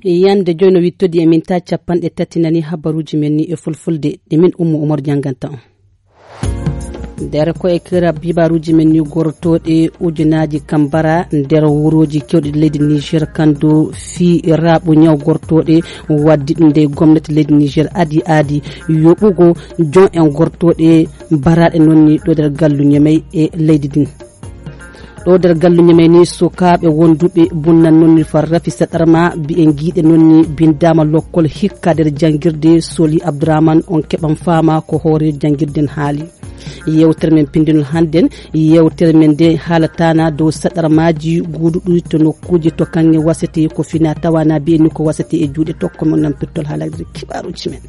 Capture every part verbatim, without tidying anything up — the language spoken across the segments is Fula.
yande joyno wittodi e min ta capanɗe tati nani habaruji men ni e fulfulde ɗe min ummu Umar janganta on nder ko e kira bibaruji men ni gortoɗe ujunaji kambara nder wuroji kewɗe leydi Niger kando fi raɓu nyaw gortoɗe waddi ɗum nde gomnati leydi Niger adi adi yoɓugo jon en gortoɗe baraɗe nonni ɗo nder gallu nyamay e leydi din ɗo nder gallu nyamay ni sukaɓe wonduɓe bunnan nonni far rafi saɗarma bi en giiɗe nonni bindama lokkol hikka nder jangirde Soli Abdourahmane on keɓan fama ko hoore jangirden haali yewtere men pindinol hannden yewtere men de haalatana dow saɗarmaji guuɗuɗi to nokkuji to kanŋe wasete ko fina tawana biyeni ko wasete e juuɗe tokko mon nan pirtol haalagde kibaruji men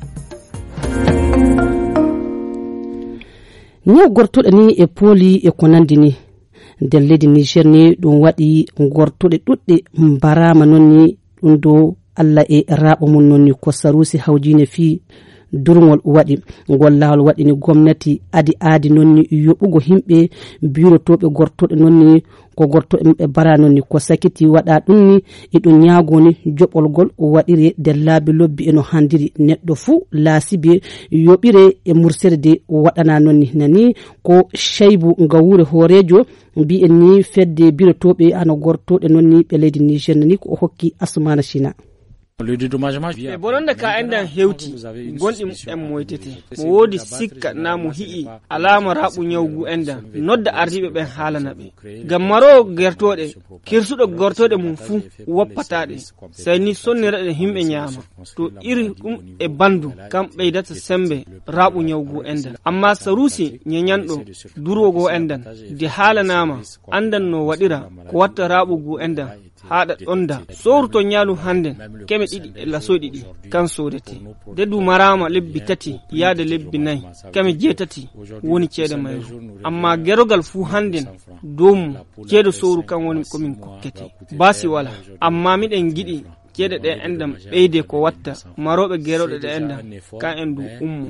ñaw gortoɗe ni e pooli e ko nandi ni nder leydi Niger ni ɗum waɗi gortoɗe ɗuɗɗe mbarama noon ni ɗum dow Allah e raɓo mum noon ni ko sarusi hawjine fi durngol waɗi ngol lawol waɗi ni gomnati adi adi noon ni yoɓugo himɓe birotoɓe gortoɗe noon ni ko gortoɓe mabɓe bara noon ni ko sakiti waɗa ɗum ni eɗum ñaagoni joɓolgol waɗire nder laabi lobbi eno handiri neɗɗo fuu laasibe yoɓire e mursere de waɗana noon ni nani ko Cheybu Ngawure hoorejo mbi en ni fedde birotoɓe ana gortoɗe noon ni ɓe leydi Niger nani ko o hokki Asmana China e bononde ka endan hewti gonɗi en moytete mo woodi sikka na mo hi'i alama raɓu nyawgu endan nodda ardiɓe ɓen haalana ɓe ngam maro gertoɗe kirsuɗo gortoɗe mum fuu woppataɗe sai ni sonniraɗe himɓe ñaama to iri ɗum e bandu kam ɓeydata sembe raɓu nyawgu endan amma sarusi nyenyanɗo durwogo endan de haalanama andan no waɗira ko watta raɓugu endan haɗa ɗonda sowru to ñaalu handen keme ɗiɗi e lasoy ɗiɗi kan sodete deddu marama lebbi tati yaade lebbi nayi keme jeetati woni ceede mayru amma gerogal fuu handen dow mum ceedo sowru kan woni komin kokkete basi wala amma miɗen giɗi ceede ɗe endam ɓeyde ko watta maroɓe geroɗe ɗe endam kan en du ummu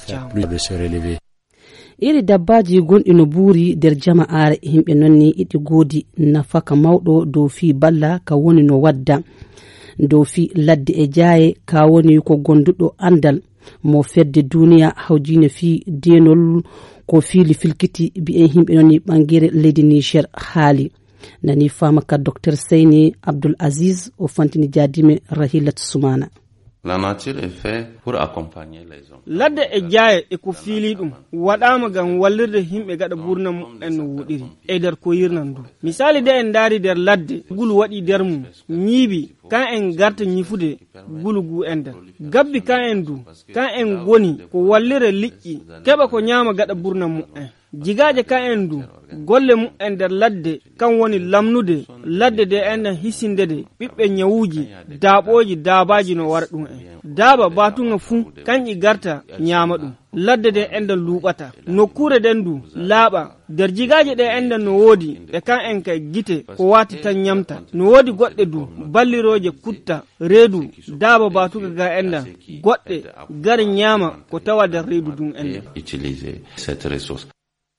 iri dabbaji gonɗi no buuri nder jama'are himɓe nonni iɗi goodi nafaka mawɗo dow fi balla ka woni no wadda dow fi ladde e jaaye ka woni ko gonduɗo andal mo fedde duniya hawjine fi denol ko fiili filkiti bi en himɓe nonni ɓangere leydi Niger haali nani fama ka docteur Seyni Abdoul Aziz o fantini jadime Rahilat Soumana. La nature est faite pour accompagner les hommes. Ladde e jaaye e ko fiili ɗum waɗama gam wallirde himɓe gaɗa ɓurna mumen no woɗiri e nder ko yirnan du misali de en daari nder ladde gulu waɗi nder mum ñiibi kan en garta ñifude gulu gu enden gabbi kan en du kan en goni ko wallire liƴƴi keɓa ko ñaama gaɗa ɓurna mumen jigaaje kan en du golle mumen nder ladde kan woni lamnude ladde de enden hisindede ɓiɓɓe ñawuji daaɓoji daabaji no wara ɗum en daaba batunga fuu kanƴi garta ñaama ɗum ladde de enden luuɓata nokkure den du laaɓa nder jigaaje ɗe enden no woodi ɓe kan en kay gite ko waati tan ñamta no woodi goɗɗe du balliroje kutta reedu daaba batuga ga endan goɗɗe gari ñaama ko tawa nder reedu ɗum enden utiliser cette ressource.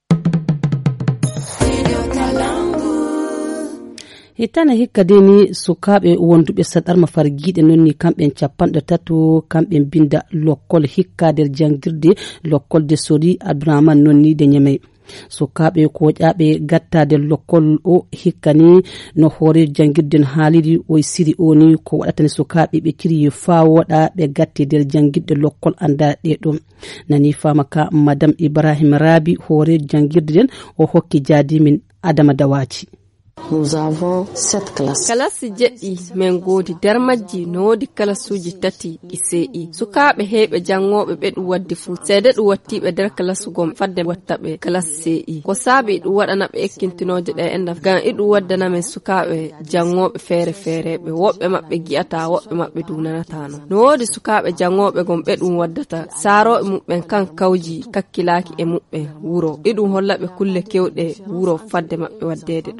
Hitana hikka deni sukaɓe wonduɓe saɗarma fargiɗe nonni kamɓen capanɗe tato kamɓen binda lokkol hikka nder jangirde lokkol de Soli Abdourahmane nonni de ñamay sukaɓe ko ƴaɓe gattade lokkol o hikkani no hoore jangirden haaliri o siri o ni ko waɗatani sukaɓe ɓe ciriye fa woɗa ɓe gatte nder jangirde lokkol anda ɗe ɗum nani fama ka madame Ibrahima Rabi hoore jangirde den o hokki jadimin Adama Dawaci. Nous avons sept classes. Kalasi jeɗɗi men godi nder majji no wodi kalasuji tati ɗi se'i sukaɓe heɓe jangoɓe ɓe ɗum waddi fu seede ɗum wattiɓe nder kalasugom fadde wattaɓe kalasi se'i ko saabi ɗum waɗana ɓe ekkintinoje ɗe enda ngam iɗum waddana men sukaɓe jangoɓe feere feereɓe woɓɓe maɓɓe gi'ata woɓɓe maɓɓe dunanatano no wodi sukaɓe jangoɓe gon ɓe ɗum waddata saaroɓe muɓɓen kan kawji kakkilaki e muɓɓen wuro iɗum hollaɓe kulle kewɗe wuro fadde maɓɓe waddede ɗo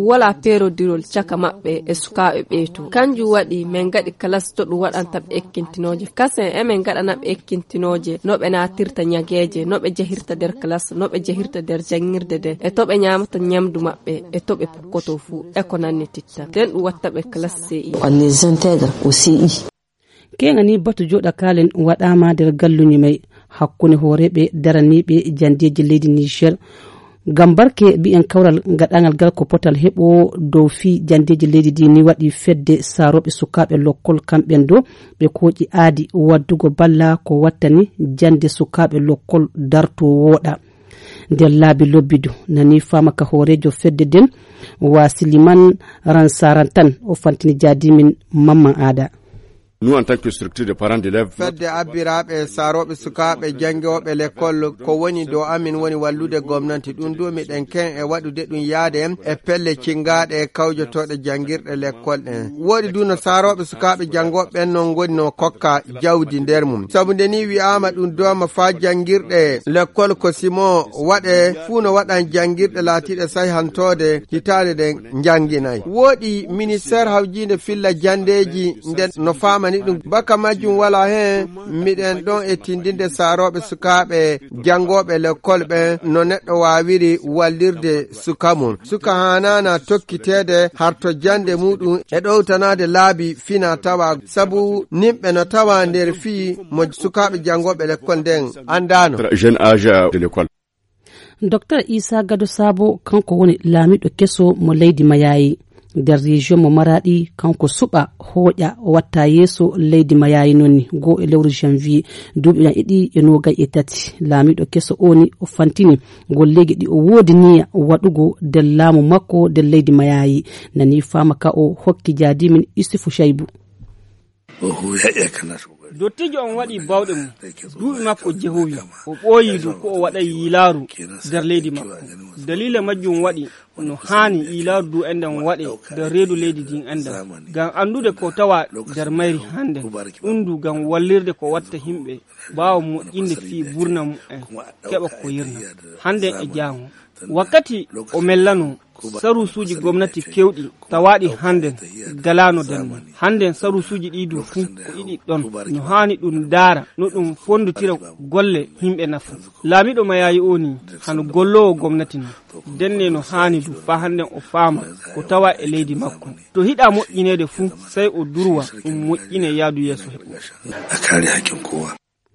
wala perodirol caka maɓɓe e sukaaɓe ɓeeto kanjum waɗi min gaɗi classe to ɗum waɗanta ɓe ekkintinoje kasen emin gaɗana ɓe ekkintinoje no ɓe natirta ñageje no ɓe jahirta nder classe no ɓe jahirta nder jangirde nden e to ɓe ñamata ñamdu maɓɓe e to ɓe pukkoto fuu e ko nanni titta nden ɗum watta ɓe classe C I. On les intègre au C I. kenga ni batu joɗa kalen waɗama nder galluni may hakkunde hooreɓe daraniɓe jandeji leydi Niger gam barke bi'en kawral gaɗangal gal ko potal heɓo dow fi jandeji leydi di ni waɗi fedde saroɓe sukaɓe lokkol kamɓen do ɓe koƴi aadi waddugo balla ko wattani jande sukaɓe lokkol darto woɗa nder laabi lobbidu nani fama ka hoorejo fedde den wa Siliman Ransarantan o fantini jadimin Mamman Ada. Nous, en tant que structure de parents d'élèves, fedde abbiraɓe saroɓe sukaɓe jangoɓe l'école ko woni do amin woni wallude gomnati ɗum du miɗen ken e waɗude ɗum yaade e pelle cingaɗe e kawjotoɗe jangirɗe l'école ɗen woɗi du no saroɓe sukaɓe jangoɓe ɓen non goni no kokka jawdi nder mum sabu nde ni wi'ama ɗum doma fa jangirɗe l'école ko simo waɗe fuu no waɗan jangirɗe laatiɗe sayhantode hitande ɗen janginayi woɗi ministére hawjinde filla jandeji nden no fama ni ɗum baka majjum wala hen miɗen ɗon e tindinde saroɓe sukaɓe jangoɓe l'école ɓe no neɗɗo wawiri wallirde suka mum suka hanana tokkitede harto jande muɗum e ɗowtanade laabi fina tawa sabu nimɓe no tawa nder fii mo sukaɓe jangoɓe l'école nden andano jeune âge de l'école. Docteur Isa Gado Sabo kanko woni laamiɗo keso mo leydi Mayayi nder région mo Maradi kanko suɓa hooƴa watta yeeso leydi Mayayi nonni go e lewru janvier duuɓi ɗan e ɗi e nogay e tati laamiɗo keso oni o fantini golleji ɗi o woodi niya waɗugo nder laamu makko nder leydi Mayayi nani fama ka o hokki jadimin Isufu Shaibu. dottijo on waɗi bawɗe mum duuɓi makko jehowi o ɓooyi du ko o waɗa yiilaaru nder leydi makko dalila majjum waɗi no haani yiilaaru du enɗen waɗe nder reedu leydi din enɗen ngam anndude ko tawa nder mayri hannde ɗum du ngam wallirde ko watta himɓe ɓaawa moƴƴinde fii burna mum en keɓa ko yirna hannde e jaango wakkati o mellano sarusuji gomnati kewɗi tawaɗi handen galano den handen sarusuji ɗi du fu ko ɗiɗi ɗon no hani ɗum daara no ɗum fondutira golle himɓe nafu laamiɗo Mayayi oni hano gollowo gomnati no denne no hani du fa handen o faama ko tawa e leydi makko to hiɗa moƴƴinede fu sai o durwa ɗum moƴƴine yaadu yeeso heɓo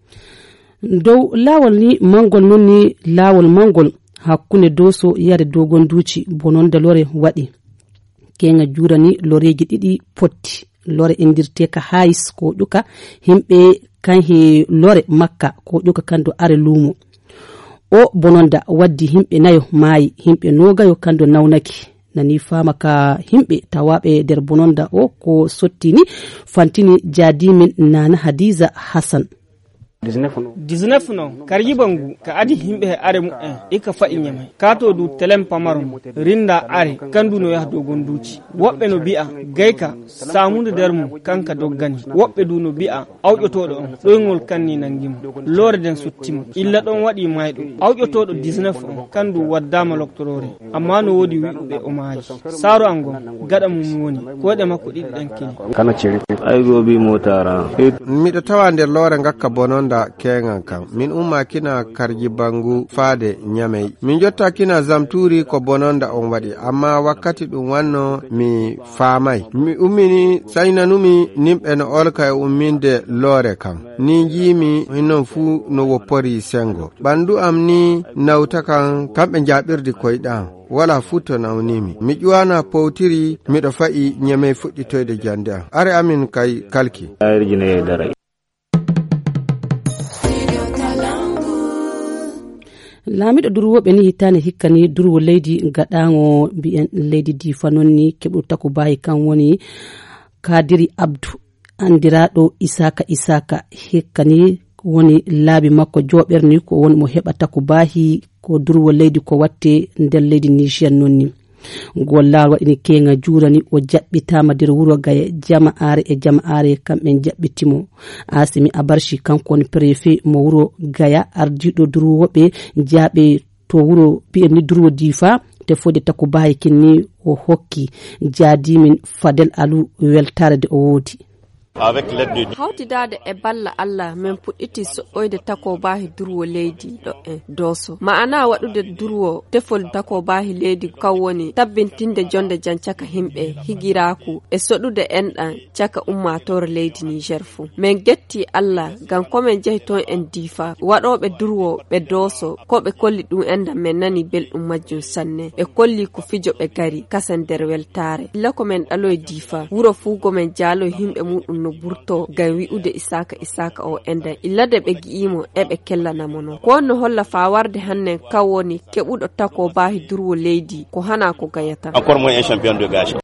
dow laawol ni mangol non ni laawol mangol hakkunde doso yare dogon duuci bononde lore waɗi kenga jurani loreji ɗiɗi potti lore indirte ka hayis ko ƴuka himɓe kan he lore makka ko ƴuka kando are lumo o bononda waddi himɓe nayo maayi himɓe nogayo kando nawnaki nani fama ka himɓe tawaɓe nder bononda o ko sottini fantini jadimin Nana Hadiza Hassan. dix-neuf non karyibangu ka adi himɓe he are mu'en ika fa'i nyamai kato du telem pamarum rinda are kandu no yah dogon duuci woɓɓe no bi'a gayka samude nder mum kanka doggani woɓɓe du no bi'a awƴotoɗo on ɗoygol kanni nangimo lore den sottimo illa ɗon waɗi mayɗo awƴotoɗo dix-neuf on kandu waddama loctorore amma no wodi wi'uɓe o maayi saro an gon gaɗa mum woni koɗe makko ɗiɗi ɗan kili aygobi motara miɗo tawa nder lore ngakka bonon kengan kam min umma kina karji bangu faade nyamai min jotta kina zamturi ko bononda on wadi amma wakkati dum wanno mi faamai mi ummini saynanumi nimbe no olka e umminde lore kam ni jimi hinnon fu no woppori sengo bandu am ni nawta kan kambe jabirdi koyda wala futo nawnimi mi ƴuwana powtiri miɗo fa'i nyamai fuɗɗitoyde jande am are amin kay kalki laamiɗo durwoɓe ni hitane hikkani durwo leydi gaɗago mbi'en leydi difa noon ni keɓɗo taku bayi kan woni Kadiri Abdou andiraɗo Isaka Isaka hikkani woni laabi makko joɓerni ko woni mo heɓa taku bahi ko durwo leydi ko watte nder leydi Niger noon ni gollal waɗini kenga jurani o jaɓɓitama nder wuro Gaya jama'are e jama'are kamɓe jaɓɓitimo Asimi Abarshi kanko woni préfet mo wuro Gaya ardiɗo durwoɓe jaaɓe to wuro bi'eni durwo Difa te fode tako bayi kinni o hokki jaadimin Fadel Alou weltare de o wodi. hawtidade e balla Allah min puɗɗiti so'oyde takobahi durwo leydi ɗo en doso ma'ana waɗude durwo tefol takobahi leydi kawwoni tabbintinde jonde jan caka himɓe higiraku e soɗude enɗan caka ummatore leydi Niger fu min getti Allah gam komin jehi ton en difa waɗoɓe durwo ɓe doso ko ɓe kolli ɗum enɗan min nani belɗum majjum sanne ɓe kolli ko fijo ɓe gari kasan nder weltare illa ko min ɗaloye difa wuro fu gomen jaalo himɓe muɗum no burto gam wi'ude isaka isaka o enden illade ɓe gi'imo eɓe kellanamo non ko no holla fa warde hannen kawoni keɓuɗo tako bahi durwo leydi ko hana ko gayata encore moins un champion de gage.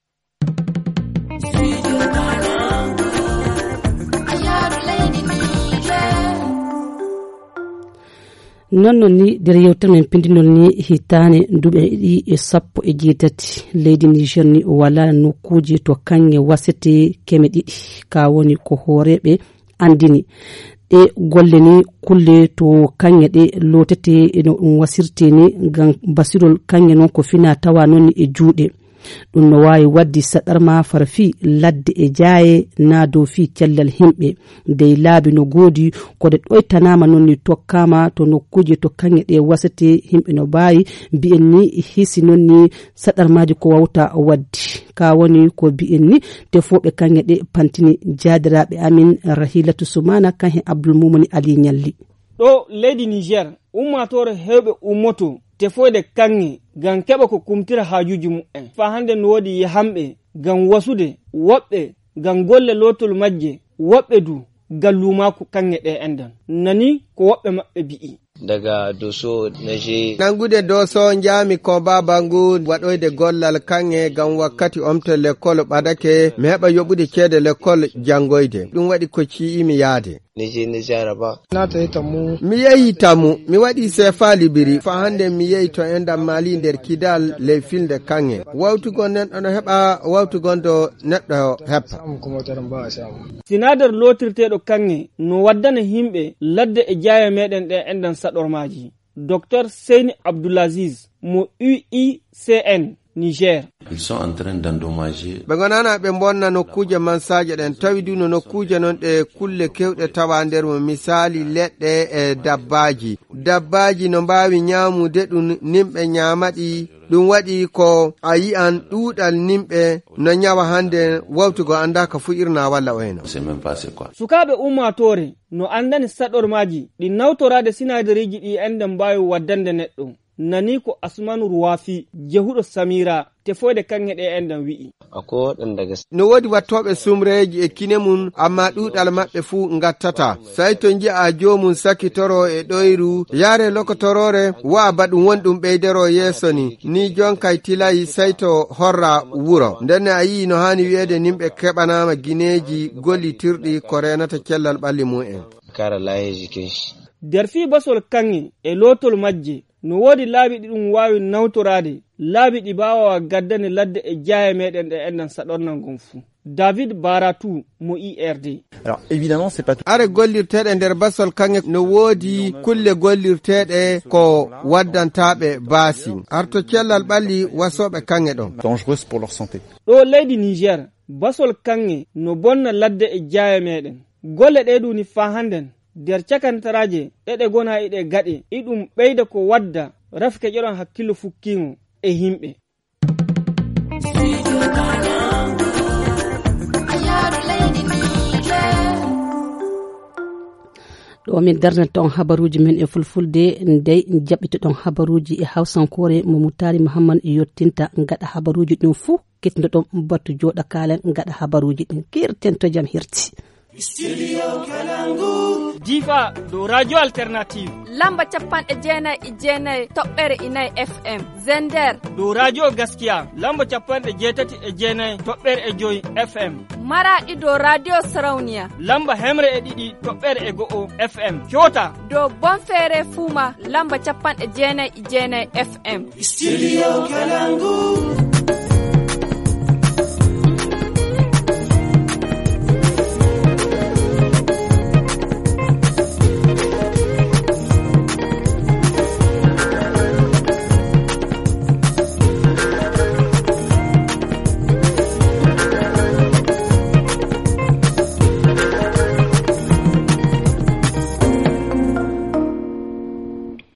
non non ni der yewtere men pindinol ni hitane duɓe ɗiɗi e sappo e jeetati leydi Niger ni wala nokkuji to kanŋe wasete keme ɗiɗi ka woni ko hooreɓe andini ɗe golle ni kulle to kanŋe ɗe lotete no ɗum wasirte ni ngam basirol kanŋe noon ko fina tawa noon e juuɗe ɗum no wawi waddi saɗarma farfi ladde e jaaye na dow fi cellal himɓe dey laabi no goodi koɗe ɗoytanama noon ni tokkama to nokkuje to kanŋe ɗe wasete himɓe no mbawi mbi'en ni hisi noon ni saɗarmaji ko wawta waddi ka woni ko mbi'en ni tefoɓe kanŋe ɗe pantini jaadiraɓe amin Rahilatu Soumana kan hen Abdoulmoumouni Ali Ñalli ɗo leydi Niger ummatore hewɓe ummoto tefoyde kanŋe gam keɓa ko kumtira hajuji mu'en fa hande no wodi yahamɓe gam wasude woɓɓe gam golle lotol majje woɓɓe du gallumako kanŋe ɗe endan nani ko woɓɓe maɓɓe bi'i daga doso naje nangude doso njami ko babangu waɗoyde gollal kanŋe gam wakkati omto l'école ɓadake mi heɓa yoɓude ceede l'école jangoyde ɗum waɗi ko ci'imi yaade nije ne jaraba nata tamu mi yehi tamu mi waɗi sefa libiri fa hande mi yehi to endam mali nder kidal ley filde kanŋe wawtugon neɗɗo no heɓa wawtugon do neɗɗo heppa sinadar lotirteɗo kanŋe no waddana himɓe ladde e jaya meɗen ɗe endan saɗormaji docteur Seyni Abdoulaziz mo U I C N Niger. Ils sont en train d'endommager. Ɓe gonana ɓe bonna nokkuje mansaje ɗen tawi du no nokkuje non ɗe kulle kewɗe tawa nder mo misali leɗɗe e dabbaji dabbaji no mbawi nyamude ɗum nimɓe nyamaɗi ɗum waɗi ko a yi'an ɗuuɗal nimɓe no nyawa hande wawtugo anda ka fu irna walla oyno sukaɓe ummatore no andani saɗormaji ɗi nawtorade sinadariji ɗi enden mbawi waddande neɗɗo nani ko Asmanu Ruwafi jehuɗo Samira tefoyde kanŋe ɗe endan wi'i ako daga no wodi wattoɓe sumreji e kine mun amma ɗuɗal maɓɓe fu ngattata sai to ji'a jomum sakitoro e ɗoyru yare lokotorore wa baɗum wonɗum ɓeydero yeso ni ni jonkay tilayi sai to horra wuro ndenne a yi no hani wiyede nimɓe keɓanama gineji gollitirɗi ko renata cellal ɓalli mu'en kara layeji kenshi der fi basol kanŋe e lotol majje no wodi laabi ɗi ɗum wawi nawtorade laabi ɗi bawa gaddane ladde e jaya meɗen ɗe endan saɗornan gon fuu David Baratou mo I R D. Alors évidemment c'est pas tout. Are gollirteɗe nder basol kanŋe no wodi kulle gollirteɗe ko waddantaɓe baasi arto cellal ɓalli wasoɓe kanŋe ɗon dangereuse pour leur santé. ɗo leydi Niger basol kanŋe no bonna ladde e jaya meɗen golle ɗe ɗuni fa handen der cakantaraje ɗeɗe gona iɗe gaɗe iɗum ɓeyda ko wadda rafke ƴeɗon hakkilo fukkimo e himɓe ɗo min darnata on habaruji men e fulfulde ndey jaɓɓita ɗon habaruji e hawsankore mo Mutari Muhammad yottinta gaɗa habaruji ɗum fuu kettindo ɗon battu joɗa kalen gaɗa habaruji ɗin kirten to jam hirti. Studio Kalangu. Diva do Radio Alternative. Lamba capanɗe jeenayi e jeenayi toɓɓere inayi F M. Zender do Radio Gaskiya. Lamba capanɗe jeetati e jeenayi toɓɓere e joyi F M. Maraɗi do Radio Sarauniya. Lamba hemre e ɗiɗi toɓɓere e go'o F M. Kyota do Bonfere Fuma. Lamba capanɗe jeenayi e jeenayi F M. Studio Kalangu.